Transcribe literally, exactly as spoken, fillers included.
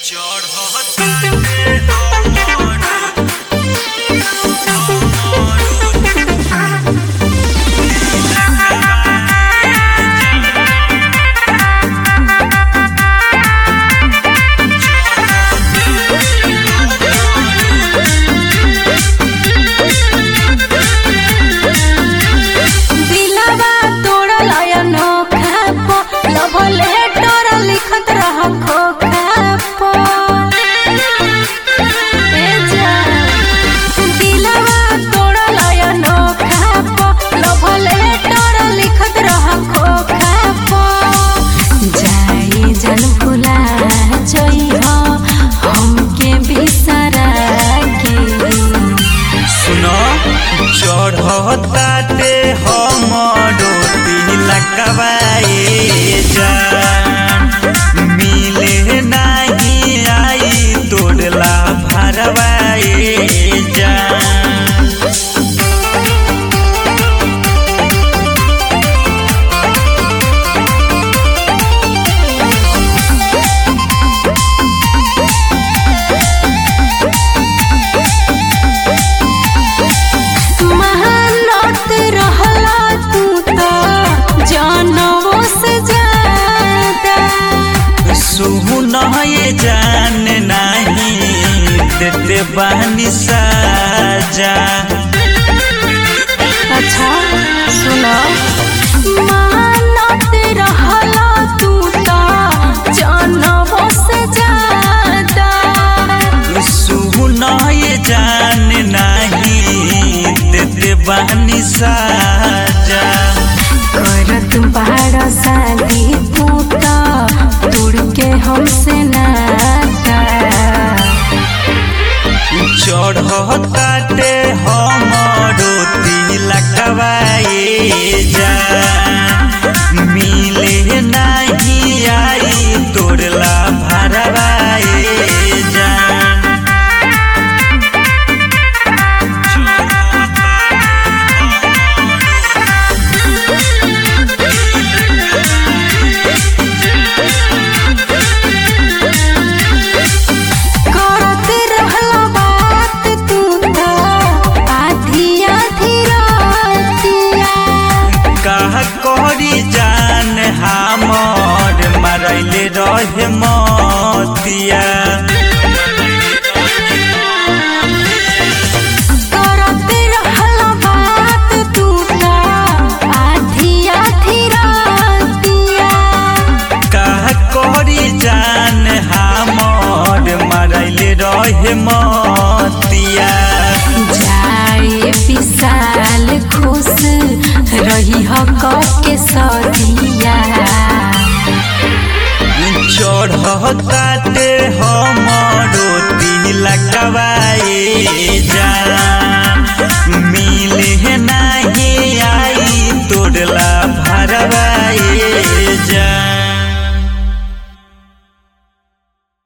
चढ़ताटे हमरो तिलकवाए जान मिले नाही आई तोड़ला भरवाए जान। सुन ये जान नहीं देते बहनी साजा। अच्छा सुनो मानत रहला तू तो जानबो से ज्यादा। सुन ये जान नहीं देते बहनी साजा। करत बाड़ा शादी तू तो तोड़ के हमसे नाता। चढ़ताटे हमरो तिलकवाए जान मिले नाही आई तोड़ला भरवाए जान। जान हमर मरैले रहे मोतिया। करते रहला बात तू तो आधी आधी रातिया। कह कोरी जान हमर मरैले रहे मोतिया। जाए विशाल खुश रही हक के सदिया। चढ़ताटे हमरो तिलकवाए जान।